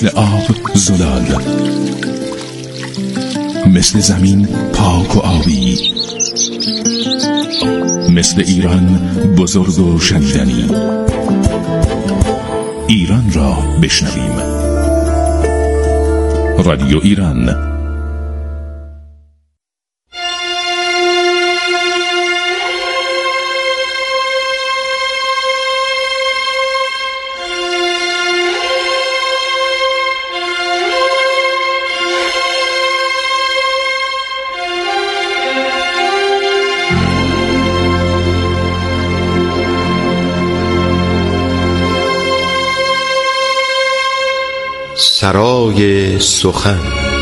مثل آب زلال، مثل زمین پاک و آبی، مثل ایران بزرگ و شنیدنی. ایران را بشنویم. رادیو ایران. سرای سخن.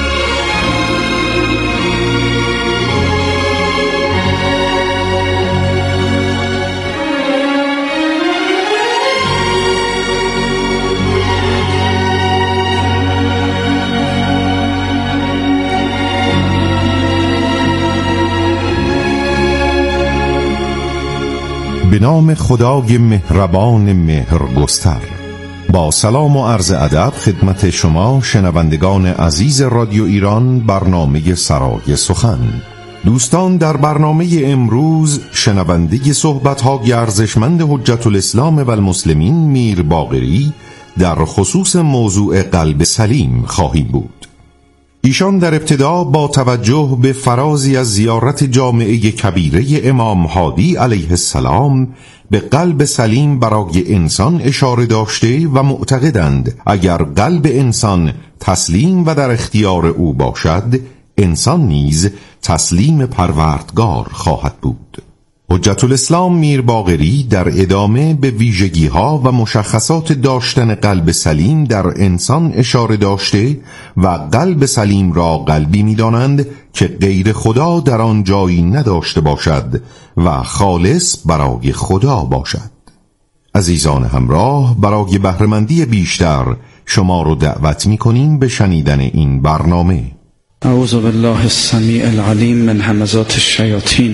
به نام خدای مهربان مهرگستر. با سلام و عرض ادب خدمت شما شنوندگان عزیز رادیو ایران، برنامه سرای سخن. دوستان، در برنامه امروز شنونده صحبت‌های ارزشمند حجت الاسلام و المسلمین میر باقری در خصوص موضوع قلب سلیم خواهیم بود. ایشان در ابتدا با توجه به فرازی از زیارت جامعه کبیره امام هادی علیه السلام به قلب سلیم برای انسان اشاره داشته و معتقدند اگر قلب انسان تسلیم و در اختیار او باشد، انسان نیز تسلیم پروردگار خواهد بود. حجت الاسلام میر باقری در ادامه به ویژگی‌ها و مشخصات داشتن قلب سلیم در انسان اشاره داشته و قلب سلیم را قلبی می‌دانند که غیر خدا در آن جایی نداشته باشد و خالص برای خدا باشد. عزیزان همراه، برای بهره‌مندی بیشتر شما رو دعوت می‌کنیم به شنیدن این برنامه. اعوذ بالله السمیع العلیم من همزات الشیاطین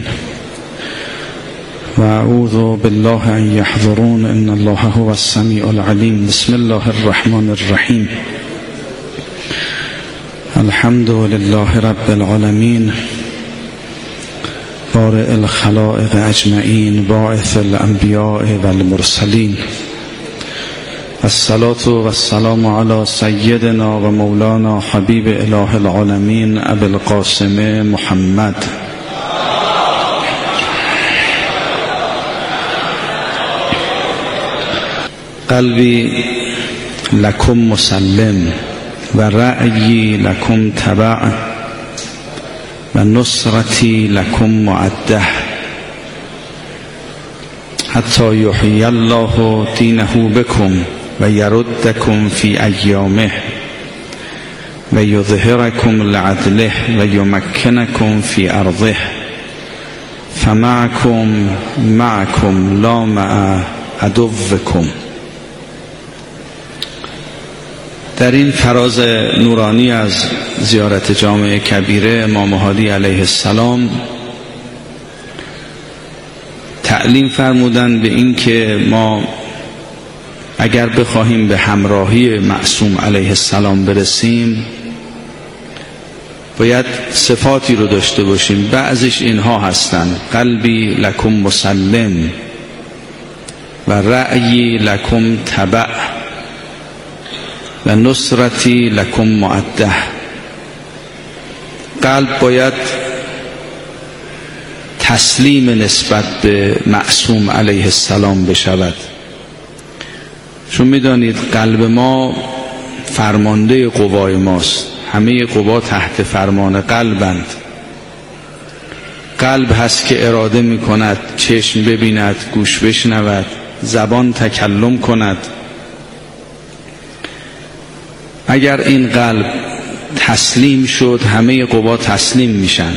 و اعوذ بالله ان یحضرون ان الله هو السمیع العلیم. بسم الله الرحمن الرحیم. الحمد لله رب العالمین بارئ الخلائق اجمعین باعث الانبیاء والمرسلین. الصلاة والسلام علی سیدنا و مولانا حبیب اله العالمین ابی القاسم محمد. قلبی لکم مسلم و رأیی لکم تبع و نصرتی لکم معده حتی یحیی الله دینه بکم و یردکم فی ایامه و یظهرکم لعدله و یمکنکم فی ارضه فمعکم لا مع عدوکم. در این فراز نورانی از زیارت جامعه کبیره امام هادی علیه السلام تعلیم فرمودند به این که ما اگر بخواهیم به همراهی معصوم علیه السلام برسیم باید صفاتی رو داشته باشیم. بعضیش اینها هستند: قلبی لکم مسلم و رأیی لکم تبع و نصرتی لکم معده. قلب باید تسلیم نسبت به معصوم علیه السلام بشود، چون میدانید قلب ما فرمانده قوای ماست. همه قوا تحت فرمان قلبند. قلب هست که اراده میکند، چشم ببیند، گوش بشنود، زبان تکلم کند. اگر این قلب تسلیم شد همه قوا تسلیم میشن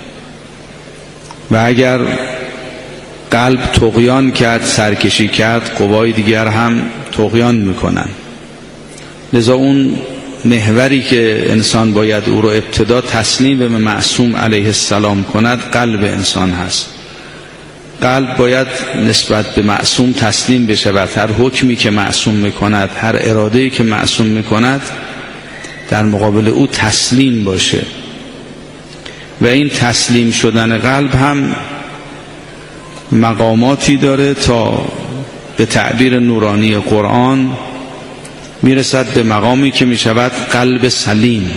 و اگر قلب طغیان کرد، سرکشی کرد، قوای دیگر هم طغیان میکنن. لذا اون محوری که انسان باید او رو ابتدا تسلیم به معصوم علیه السلام کند قلب انسان هست. قلب باید نسبت به معصوم تسلیم بشه و هر حکمی که معصوم میکند، هر اراده‌ای که معصوم میکند در مقابل او تسلیم باشه. و این تسلیم شدن قلب هم مقاماتی داره تا به تعبیر نورانی قرآن میرسد به مقامی که میشود قلب سلیم،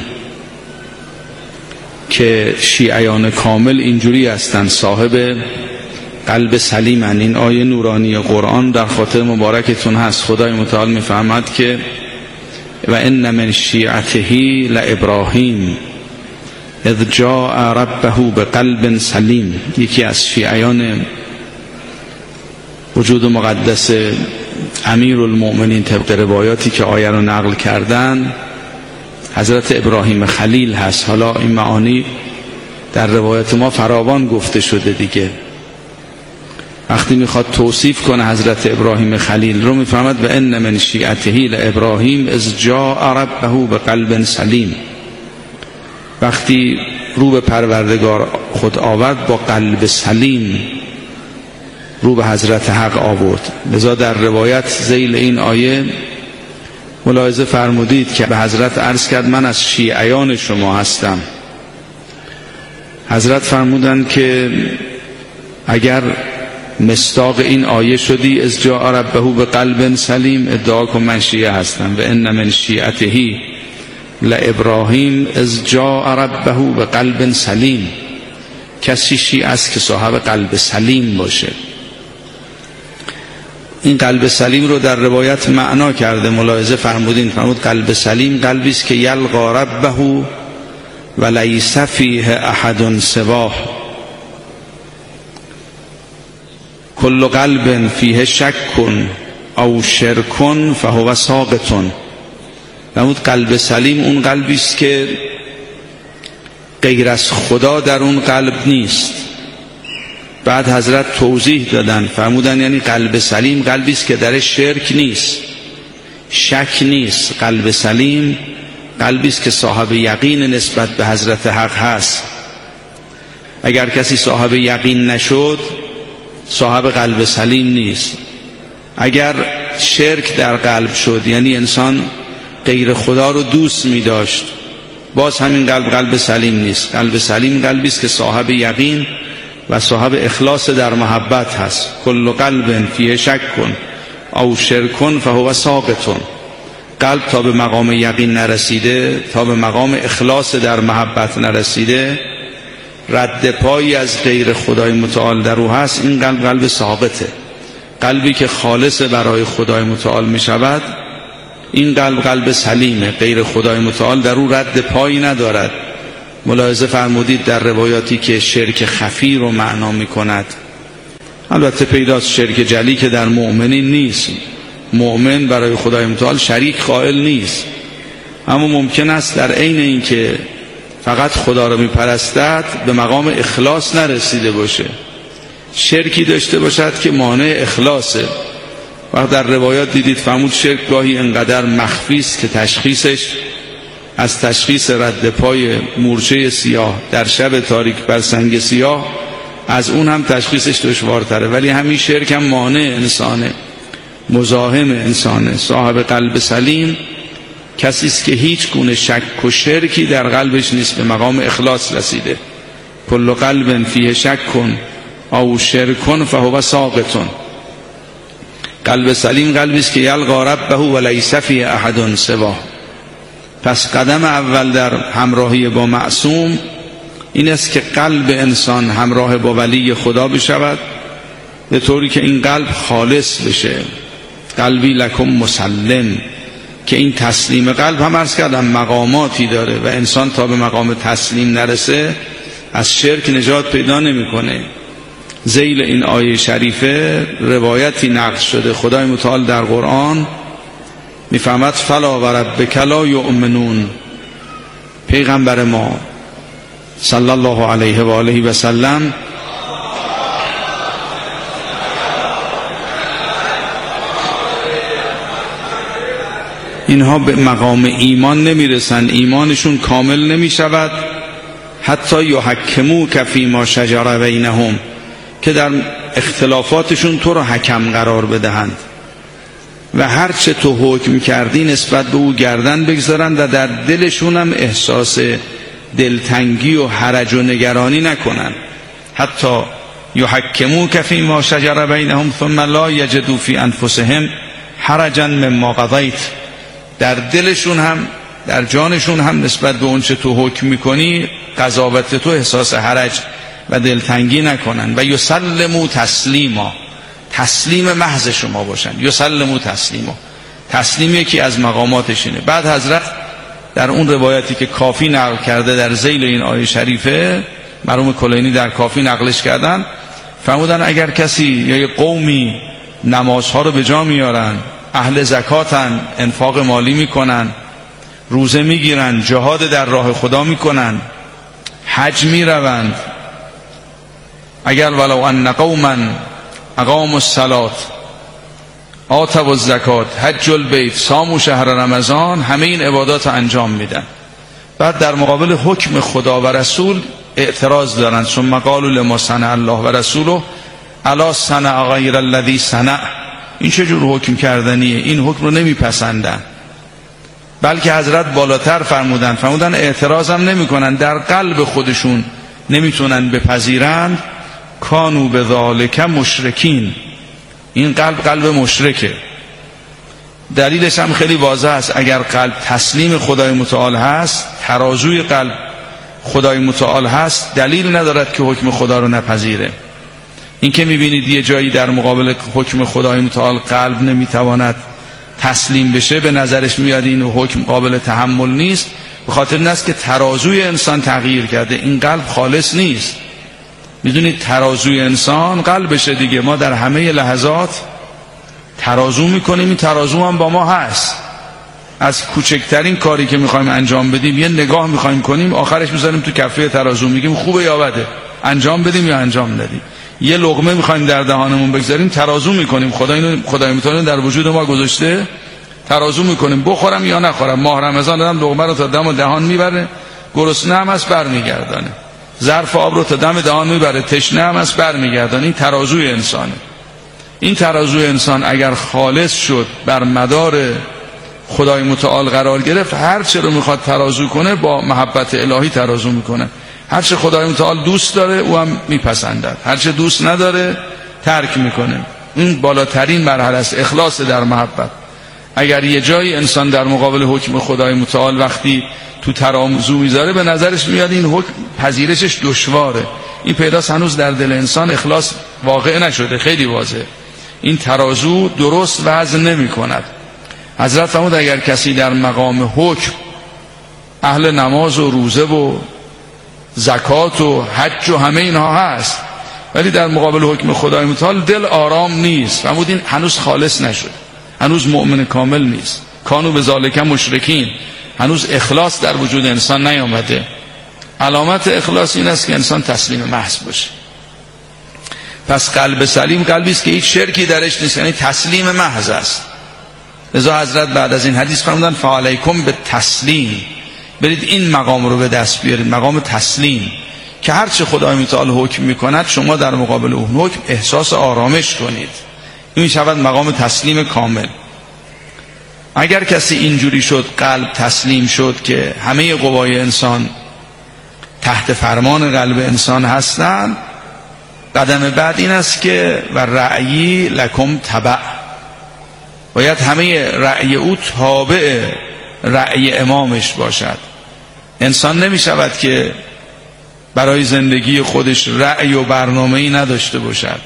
که شیعیان کامل اینجوری هستند، صاحب قلب سلیمن. این آیه نورانی قرآن در خاطر مبارکتون هست. خدای متعال میفهمد که و ان من شیعته لابراهیم اذ جاء ربه بقلب سلیم. یکی از شیعیان وجود مقدس امیرالمؤمنین طبق روایاتی که آیه رو نقل کردن حضرت ابراهیم خلیل هست. حالا این معانی در روایت ما فراوان گفته شده دیگه. وقتی میخواد توصیف کنه حضرت ابراهیم خلیل رو میفهمد و ان من شیعته لابراهیم اذ جاء ربه بقلب سلیم. وقتی رو به پروردگار خود آورد با قلب سلیم رو به حضرت حق آورد. لذا در روایت ذیل این آیه ملاحظه فرمودید که به حضرت عرض کرد من از شیعیان شما هستم. حضرت فرمودند که اگر مصداق این آیه شدی از جاء ربه بقلب سلیم، ادعا کن من شیعه هستم. و ان من شیعته لابراهیم از جاء ربه بقلب سلیم. کسی شیعه است که صاحب قلب سلیم باشه. این قلب سلیم رو در روایت معنا کرده، ملاحظه فرمودین. فرمود قلب سلیم قلبی است که یلقا ربه و لیس فیه احد سواه. کل قلب فیه شک او شرک فهو ساقط. فرمود قلب سلیم اون قلبی است که غیر از خدا در اون قلب نیست. بعد حضرت توضیح دادن، فرمودن یعنی قلب سلیم قلبی است که در شرک نیست، شک نیست. قلب سلیم قلبی است که صاحب یقین نسبت به حضرت حق هست. اگر کسی صاحب یقین نشد صاحب قلب سلیم نیست. اگر شرک در قلب شد یعنی انسان غیر خدا رو دوست می داشت، باز همین قلب سلیم نیست. قلب سلیم قلبی است که صاحب یقین و صاحب اخلاص در محبت هست. کل قلب فیه شک او شرک فهو ساقط. قلب تا به مقام یقین نرسیده، تا به مقام اخلاص در محبت نرسیده، رد پایی از غیر خدای متعال در او هست. این قلب ساقطه. قلبی که خالص برای خدای متعال می شود این قلب سلیمه. غیر خدای متعال در او رد پایی ندارد. ملاحظه فرمودید در روایاتی که شرک خفی رو معنا می کند. البته پیداست شرک جلی که در مؤمنین نیست. مؤمن برای خدای متعال شریک قائل نیست، اما ممکن است در عین این که فقط خدا رو می پرستد به مقام اخلاص نرسیده باشه، شرکی داشته باشد که مانع اخلاصه. وقت در روایات دیدید فرمود شرک گاهی انقدر مخفی است که تشخیصش از تشخیص رد پای مورچه سیاه در شب تاریک بر سنگ سیاه از اون هم تشخیصش دشوارتره. ولی همین شرک هم مانع انسانه، مزاحم انسانه. صاحب قلب سلیم کسی است که هیچ گونه شک و شرکی در قلبش نیست، به مقام اخلاص رسیده. کل قلب فیه شک او شرک فهو ساقط. قلب سلیم قلبی است که یلقا ربه و لیس فیه احد سواه. پس قدم اول در همراهی با معصوم این است که قلب انسان همراه با ولی خدا بشود، به طوری که این قلب خالص بشه. قلبی لکم مسلم، که این تسلیم قلب هم عرض کردم مقاماتی داره و انسان تا به مقام تسلیم نرسه از شرک نجات پیدا نمیکنه. ذیل این آیه شریفه روایتی نقل شده، خدای متعال در قرآن میفهمد فلا و ربک لا یؤمنون. پیغمبر ما صلی الله علیه و آله و سلم اینها به مقام ایمان نمیرسن، ایمانشون کامل نمیشود حتی یحکموک فیما شجر بینهم، که در اختلافاتشون تو رو حکم قرار بدهند. و هر چه تو حکم کردی نسبت به او گردن بگذارند و در دلشون هم احساس دلتنگی و حرج و نگرانی نکنن. حتی یحکموک فیما شجر بینهم ثم لا یجدوا فی انفسهم حرجا مما قضیت. در دلشون هم در جانشون هم نسبت به اون چه تو حکم میکنی قضاوت تو احساس حرج و دلتنگی نکنن. و یسلموا تسلیما، تسلیم محض شما باشن. یسلموا تسلیما، تسلیم یکی از مقاماتش اینه. بعد حضرت در اون روایتی که کافی نقل کرده در ذیل این آیه شریفه، مرحوم کلینی در کافی نقلش کردن، فرمودن اگر کسی یا یه قومی نمازها رو به جا میارن، اهل زکاتن، انفاق مالی میکنن، روزه میگیرن، جهاد در راه خدا میکنن، حج میروند، اگر ولو ان قوما اقاموا الصلاة آتوا الزکات حجوا البیت صاموا شهر رمضان، همه این عبادات انجام میدن. بعد در مقابل حکم خدا و رسول اعتراض دارن. ثم قالوا لما صنع الله و رسوله الا صنع غیر الذی صنع. این چجور حکم کردنیه؟ این حکم رو نمیپسندن. بلکه حضرت بالاتر فرمودن اعتراضم نمیکنن، در قلب خودشون نمیتونن بپذیرند. کانوا بذالک مشرکین. این قلب مشرکه. دلیلش هم خیلی واضح است. اگر قلب تسلیم خدای متعال هست، ترازوی قلب خدای متعال هست، دلیل ندارد که حکم خدا رو نپذیره. این که میبینید یه جایی در مقابل حکم خدای متعال قلب نمیتواند تسلیم بشه، به نظرش میاد این حکم قابل تحمل نیست، به خاطر این است که ترازوی انسان تغییر کرده. این قلب خالص نیست. میدونید ترازوی انسان قلبشه دیگه. ما در همه لحظات ترازو میکنیم، این ترازو هم با ما هست. از کوچکترین کاری که میخوایم انجام بدیم یه نگاه میخوایم کنیم، آخرش میذاریم تو کفه ترازو، میگیم خوبه یا بده، انجام بدیم یا انجام ندیم. یه لقمه میخوایم در دهانمون بگذاریم، ترازو میکنیم. خدای متعال در وجود ما گذاشته، ترازو میکنیم بخورم یا نخورم. ماه رمضان دادم لقمه رو تا دم دهان میبره، گرسنه هم است برمیگردانه. ظرف آب رو تا دم دهان میبره، تشنه هم است برمیگردانه. این ترازوی انسانه. این ترازوی انسان اگر خالص شد، بر مدار خدای متعال قرار گرفت، هر چه رو میخواد ترازو کنه با محبت الهی ترازو میکنه. هر چه خدای متعال دوست داره او هم میپسندد، هر چه دوست نداره ترک میکنه. این بالاترین مرحله است، اخلاص در محبت. اگر یه جایی انسان در مقابل حکم خدای متعال وقتی تو ترازو میذاره، به نظرش میاد این حکم پذیرشش دشواره، این پیداست هنوز در دل انسان اخلاص واقع نشده. خیلی واضحه این ترازو درست وزن نمی کند. حضرت فرمود اگر کسی در مقام حکم اهل نماز و روزه و زکات و حج و همه اینها هست، ولی در مقابل حکم خدای متعال دل آرام نیست، فرمود این هنوز خالص نشد، هنوز مؤمن کامل نیست. کانوا بذالک مشرکین، هنوز اخلاص در وجود انسان نیامده. علامت اخلاص این است که انسان تسلیم محض باشه. پس قلب سلیم قلبی است که هیچ شرکی درش نیست، یعنی تسلیم محض است. لذا حضرت بعد از این حدیث فرمودن فعلیکم به تسلیم، برید این مقام رو به دست بیارید، مقام تسلیم، که هر چه خدای متعال حکم میکند شما در مقابل اون حکم احساس آرامش کنید. این شود مقام تسلیم کامل. اگر کسی اینجوری شد، قلب تسلیم شد که همه قوای انسان تحت فرمان قلب انسان هستند، قدم بعد این است که و رأیی لکم تبع، باید همه رأی او تابع رأی امامش باشد. انسان نمی شود که برای زندگی خودش رأی و برنامه‌ای نداشته باشد،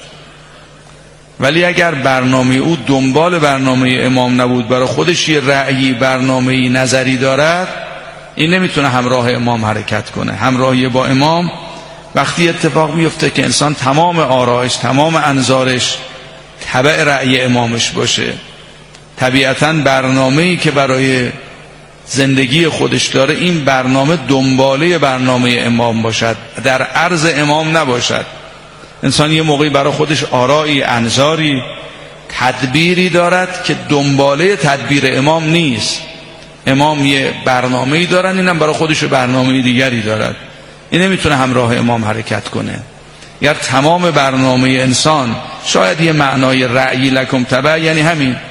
ولی اگر برنامه او دنبال برنامه امام نبود، برای خودش یه رأیی برنامه‌ای نظری دارد، این نمیتونه همراه امام حرکت کنه. همراهی با امام وقتی اتفاق میفته که انسان تمام آرایش، تمام انظارش تبع رأی امامش باشه. طبیعتاً برنامه‌ای که برای زندگی خودش داره، این برنامه دنباله برنامه امام باشد، در عرض امام نباشد. انسان یه موقعی برای خودش آرایی، انظاری، تدبیری دارد که دنباله تدبیر امام نیست. امام یه برنامه‌ای دارن، اینم برای خودش برنامه دیگری دارد. این نمیتونه همراه امام حرکت کنه. یا تمام برنامه انسان، شاید یه معنای رأی لکم تبع یعنی همین،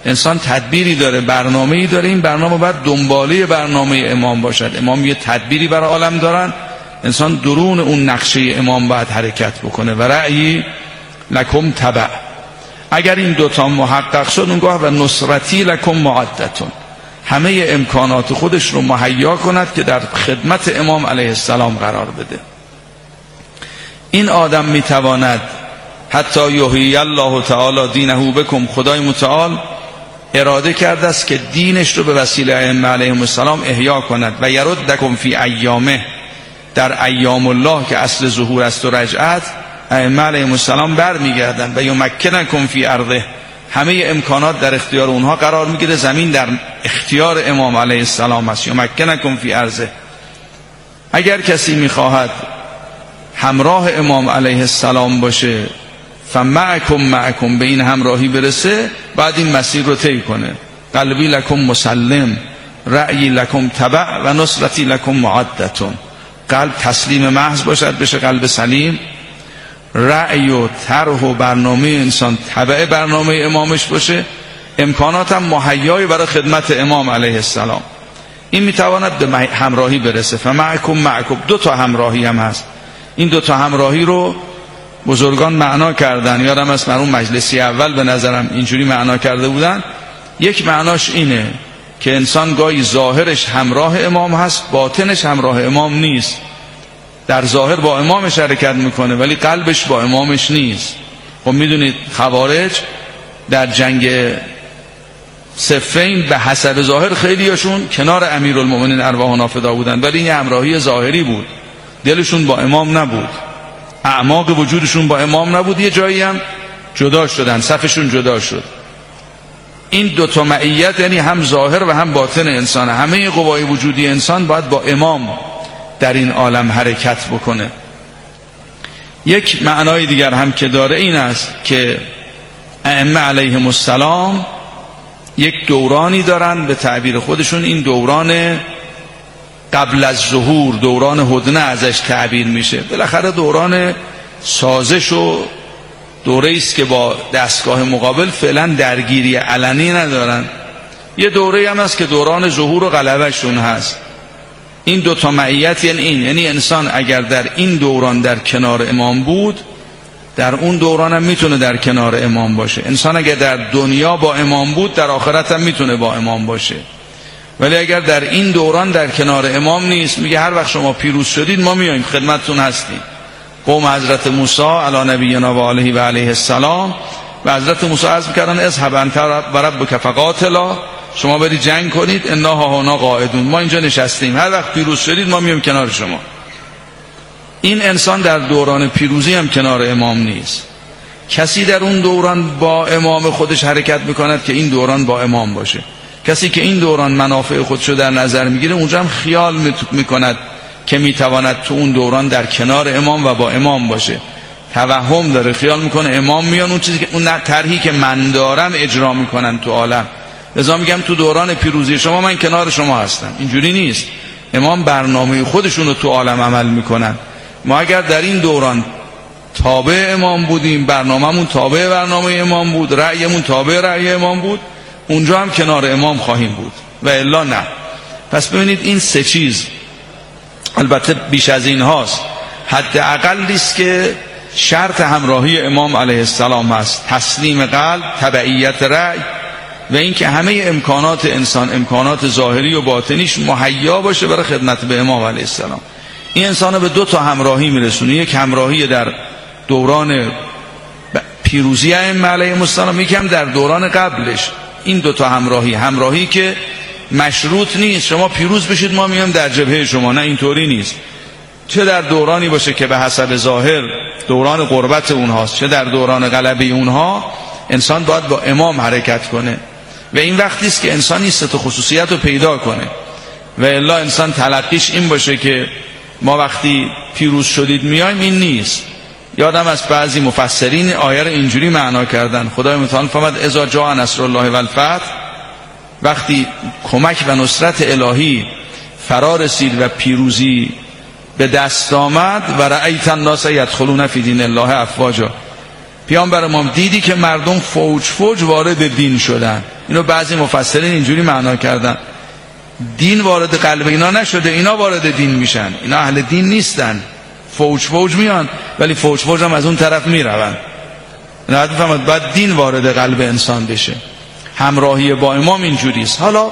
انسان تدبیری داره، برنامه‌ای داره، این برنامه باید دنباله برنامه امام باشد. امام یه تدبیری برای عالم دارن، انسان درون اون نقشه امام باید حرکت بکنه. و رأیی لکم تبع. اگر این دوتا محقق شد اونگاه و نصرتی لکم معدتون، همه امکانات خودش رو مهیا کند که در خدمت امام علیه السلام قرار بده. این آدم میتواند حتی یحیی الله تعالی دینه بکم، خدای متعال اراده کرده است که دینش رو به وسیله ائمه علیهم السلام احیا کند و یردکم فی ایامه، در ایام الله که اصل ظهور است و رجعت، ائمه علیهم السلام برمیگردند و یمکنکم فی ارضه، همه امکانات در اختیار اونها قرار میگیره، زمین در اختیار امام علیه السلام است. یمکنکم فی ارضه. اگر کسی میخواهد همراه امام علیه السلام باشه، فمعکم به این همراهی برسه، بعد این مسیر رو طی کنه. قلبی لکم مسلم، رأیی لکم تبع و نصرتی لکم معدتون. قلب تسلیم محض باشد، بشه قلب سلیم. رأی و طرح و برنامه انسان تبع برنامه امامش باشه، امکانات هم مهیای برای خدمت امام علیه السلام. این میتواند به همراهی برسه. فمعکم، دو تا همراهی هم هست. این دو تا همراهی رو بزرگان معنا کردن. یادم است من اون مجلسی اول به نظرم اینجوری معنا کرده بودن. یک معناش اینه که انسان گاهی ظاهرش همراه امام هست، باطنش همراه امام نیست. در ظاهر با امامش حرکت میکنه ولی قلبش با امامش نیست. خب میدونید خوارج در جنگ صفین به حسب ظاهر خیلیاشون کنار امیرالمومنین ارواحنا فدا بودن، ولی این همراهی ظاهری بود، دلشون با امام نبود، اعماق وجودشون با امام نبود، یه جایی هم جدا شدن، صفشون جدا شد. این دوتا معیت یعنی هم ظاهر و هم باطن انسان. همه قوای وجودی انسان باید با امام در این عالم حرکت بکنه. یک معنای دیگر هم که داره این است که ائمه علیهم السلام یک دورانی دارن، به تعبیر خودشون این دوران قبل از ظهور، دوران هدنه ازش تعبیر میشه. بالاخره دوران سازش و دوره است که با دستگاه مقابل فعلا درگیری علنی ندارن. یه دوره هم هست که دوران ظهور و غلبهشون هست. این دوتا معیت یعنی انسان اگر در این دوران در کنار امام بود، در اون دوران هم میتونه در کنار امام باشه. انسان اگر در دنیا با امام بود، در آخرت هم میتونه با امام باشه. ولی اگر در این دوران در کنار امام نیست، میگه هر وقت شما پیروز شدید ما میایم خدمتتون هستیم. قوم حضرت موسی علی نبینا و علیه و علیه السلام و حضرت موسی عرض میکردن اذهب انت و ربک فقاتلا، شما برید جنگ کنید، انا هاهنا قاعدون، ما اینجا نشستیم، هر وقت پیروز شدید ما میایم کنار شما. این انسان در دوران پیروزی هم کنار امام نیست. کسی در اون دوران با امام خودش حرکت میکند که این دوران با امام باشه. کسی که این دوران منافع خودشو در نظر میگیره، اونجا هم خیال میکند که میتواند تو اون دوران در کنار امام و با امام باشه. توهم داره، خیال میکنه امام میان اون چیزی که اون طرحی که من دارم اجرا میکنن تو عالم. لذا میگم تو دوران پیروزی شما من کنار شما هستم. اینجوری نیست. امام برنامه خودشون رو تو عالم عمل میکنن. ما اگر در این دوران تابع امام بودیم، برنامه‌مون تابع برنامه امام بود، رأیمون تابع رأی امام بود، اونجا هم کنار امام خواهیم بود و الا نه. پس ببینید این سه چیز، البته بیش از این هاست، حداقل است که شرط همراهی امام علیه السلام هست: تسلیم قلب، تبعیت رأی و اینکه همه امکانات انسان، امکانات ظاهری و باطنیش مهیا باشه برای خدمت به امام علیه السلام. این انسان به دو تا همراهی میرسونه. یک همراهی در دوران پیروزی ائمه علیهم السلام، یکم در دوران قبلش. این دو تا همراهی که مشروط نیست شما پیروز بشید ما میام در جبهه شما، نه اینطوری نیست. چه در دورانی باشه که به حسب ظاهر دوران قربت اونهاست، چه در دوران غلبه اونها، انسان باید با امام حرکت کنه و این وقتی است که انسان این سه تا خصوصیت رو پیدا کنه. و الا انسان تلقیش این باشه که ما وقتی پیروز شدید میایم، این نیست. یادم از بعضی مفسرین آیه رو اینجوری معنا کردن: خدای متعال فرمود اذا جاء نصر الله و الفتح، وقتی کمک و نصرت الهی فرا رسید و پیروزی به دست آمد، و رأیت الناس یدخلون فی دین الله افواجا، پیامبر ما دیدی که مردم فوج فوج وارد دین شدن. اینو بعضی مفسرین اینجوری معنا کردن، دین وارد قلب اینا نشده، اینا وارد دین میشن، اینا اهل دین نیستن، فوج فوج میان ولی فوج فوج هم از اون طرف میرون. نه بفهمید بعد دین وارد قلب انسان بشه. همراهی با امام اینجوریست. حالا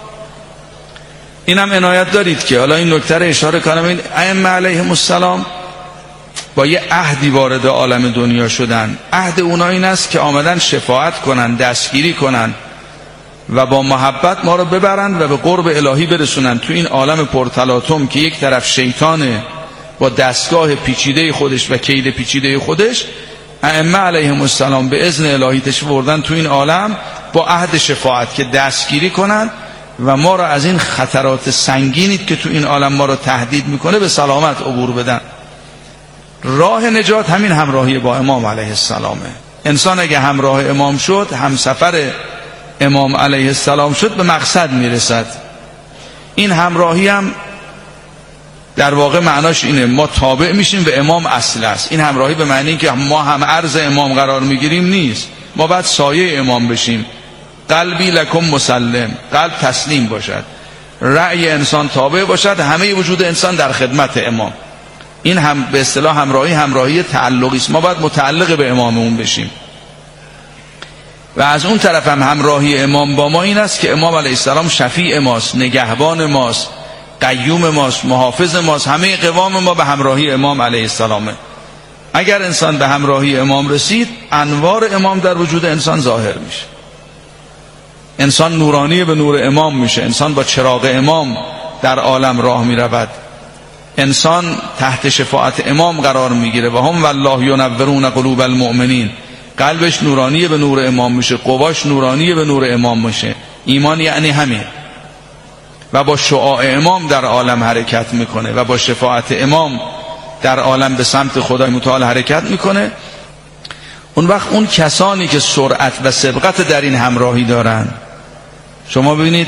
اینم عنایت دارید که حالا این نکته رو اشاره کنم، این ائمه علیهم السلام با یه عهدی وارد عالم دنیا شدن. عهد اونا این است که آمدن شفاعت کنن، دستگیری کنن و با محبت ما رو ببرن و به قرب الهی برسونن. تو این عالم پرتلاطم که یک طرف شیطانه با دستگاه پیچیده خودش و کید پیچیده خودش، ائمه علیهم السلام به اذن الهی تشریف بردن تو این عالم با عهد شفاعت که دستگیری کنن و ما رو از این خطرات سنگینی که تو این عالم ما رو تهدید میکنه به سلامت عبور بدن. راه نجات همین همراهی با امام علیه السلامه. انسان اگه همراه امام شد، همسفر امام علیه السلام شد، به مقصد میرسد. این همراهی هم در واقع معناش اینه ما تابع میشیم و امام اصل است. این همراهی به معنی که ما هم عرض امام قرار میگیریم نیست، ما باید سایه امام بشیم. قلبی لکم مسلم، قلب تسلیم باشد، رأی انسان تابع باشد، همه وجود انسان در خدمت امام. این هم به اصطلاح همراهی تعلقی است. ما باید متعلق به اماممون بشیم. و از اون طرف هم همراهی امام با ما این است که امام علیه السلام شفیع ماست، نگهبان ماست، قیوم ماست، محافظ ماست. همه قوام ما به همراهی امام علیه السلامه. اگر انسان به همراهی امام رسید، انوار امام در وجود انسان ظاهر میشه. انسان نورانی به نور امام میشه. انسان با چراغ امام در عالم راه میرود. انسان تحت شفاعت امام قرار میگیره و هم والله ینورون قلوب المؤمنین. قلبش نورانی به نور امام میشه، قواش نورانی به نور امام میشه. ایمان یعنی همین. و با شعاع امام در عالم حرکت میکنه و با شفاعت امام در عالم به سمت خدای متعال حرکت میکنه. اون وقت اون کسانی که سرعت و سبقت در این همراهی دارن، شما ببینید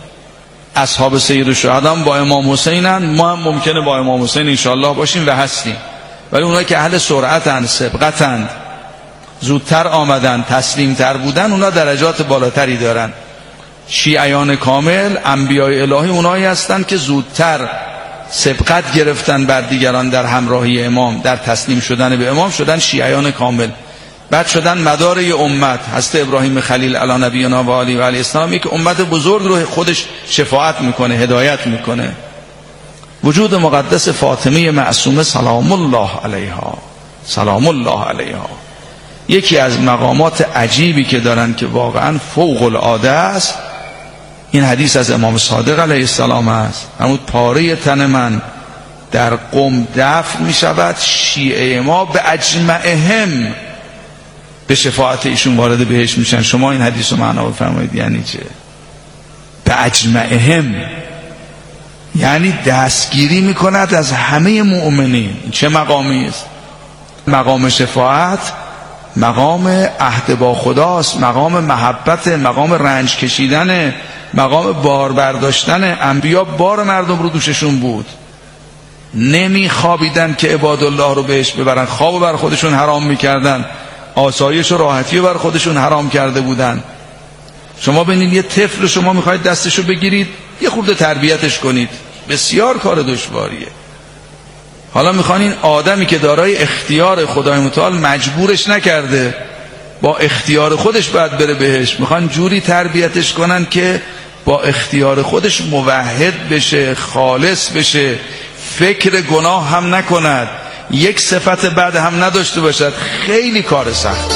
اصحاب سید الشهدا با امام حسینن، ما هم ممکنه با امام حسین انشاءالله باشیم و هستیم، ولی اونایی که اهل سرعتن، سبقتن، زودتر آمدن، تسلیمتر بودن، اونا درجات بالاتری دارن. شیعیان کامل، انبیای الهی اونایی هستند که زودتر سبقت گرفتن بر دیگران در همراهی امام، در تسلیم شدن به امام، شدن شیعیان کامل. بعد شدن مدار امت. حضرت ابراهیم خلیل علی نبینا و علیه السلام یک امت بزرگ رو خودش شفاعت میکنه، هدایت میکنه. وجود مقدس فاطمه معصومه سلام الله علیها، سلام الله علیها، یکی از مقامات عجیبی که دارن که واقعا فوق العاده است. این حدیث از امام صادق علیه السلام است: همون پاره تن من در قم دفن می شود، شیعه ما به اجمعهم به شفاعت ایشون وارد بهشت میشن. شما این حدیث رو معنا بفرمایید یعنی چه؟ به اجمعهم یعنی دستگیری میکند از همه مؤمنین. چه مقامی است؟ مقام شفاعت مقام عهد با خداست، مقام محبت، مقام رنج کشیدن، مقام بار برداشتن. انبیا بار مردم رو دوششون بود، نمی خوابیدن که عباد الله رو بهش ببرن، خواب بر خودشون حرام میکردن، آسایش و راحتی رو بر خودشون حرام کرده بودن. شما ببینید یه طفل شما میخواید دستشو بگیرید، یه خورده تربیتش کنید، بسیار کار دشواریه. حالا میخوان این آدمی که دارای اختیار خدای متعال مجبورش نکرده، با اختیار خودش باید بره بهش، میخوان جوری تربیتش کنن که با اختیار خودش موحد بشه، خالص بشه، فکر گناه هم نکند، یک صفت بعد هم نداشته باشد. خیلی کار سخت.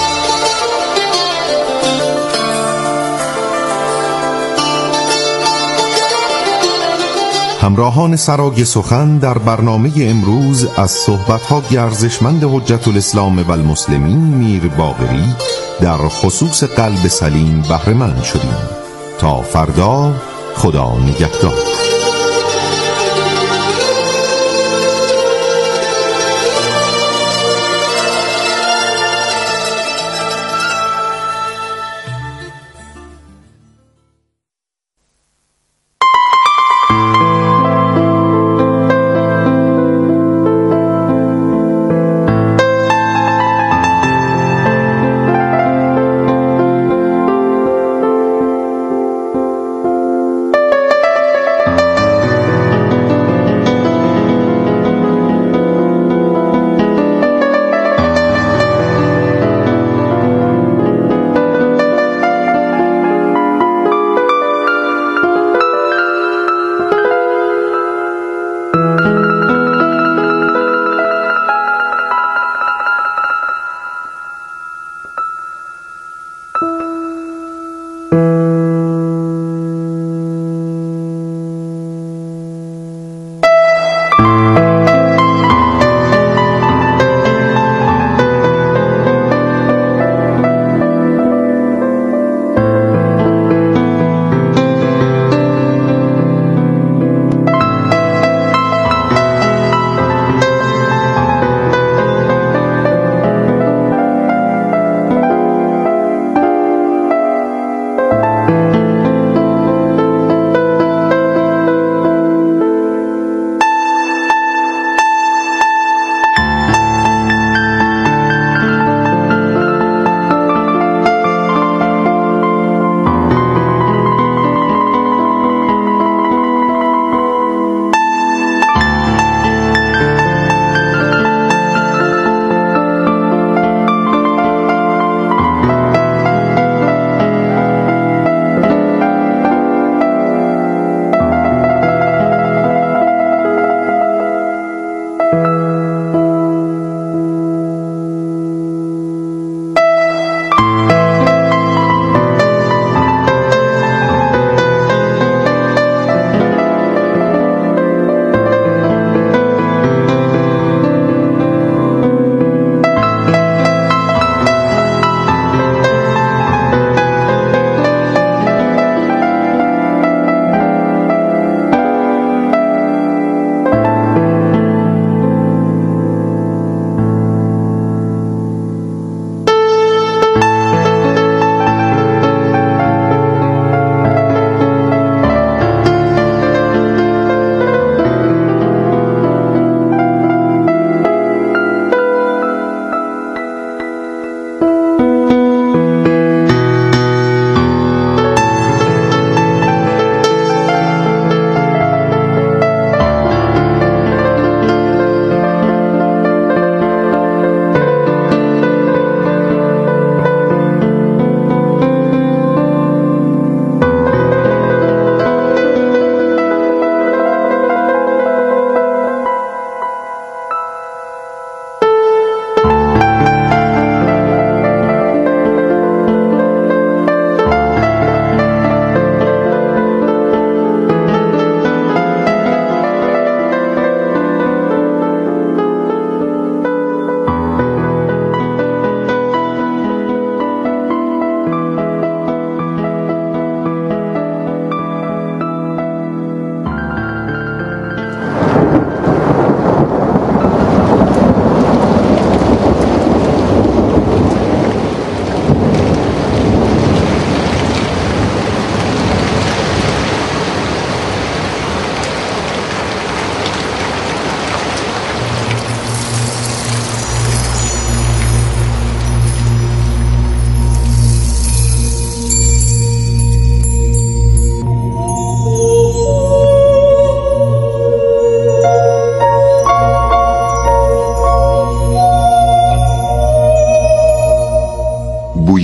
همراهان سرای سخن در برنامه امروز از صحبت‌های ارزشمند حجت الاسلام و المسلمین میر باقری در خصوص قلب سلیم بهره مند شدیم. تا فردا، خدا نگهدار.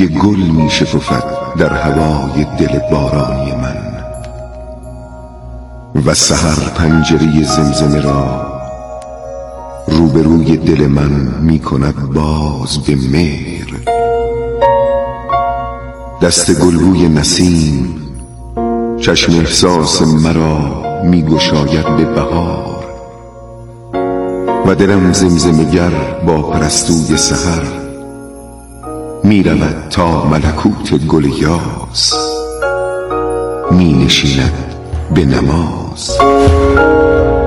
بوی گل می شکفد در هوای دل بارانی من. و سحر پنجره زمزمه را روبروی دل من می کند باز به مهر. دست گلبوی نسیم چشم احساس مرا می گشاید به بهار. و دلم زمزمه‌گر با پرستوی سحر می رود تا ملکوت گل یاس، می نشیند به نماز.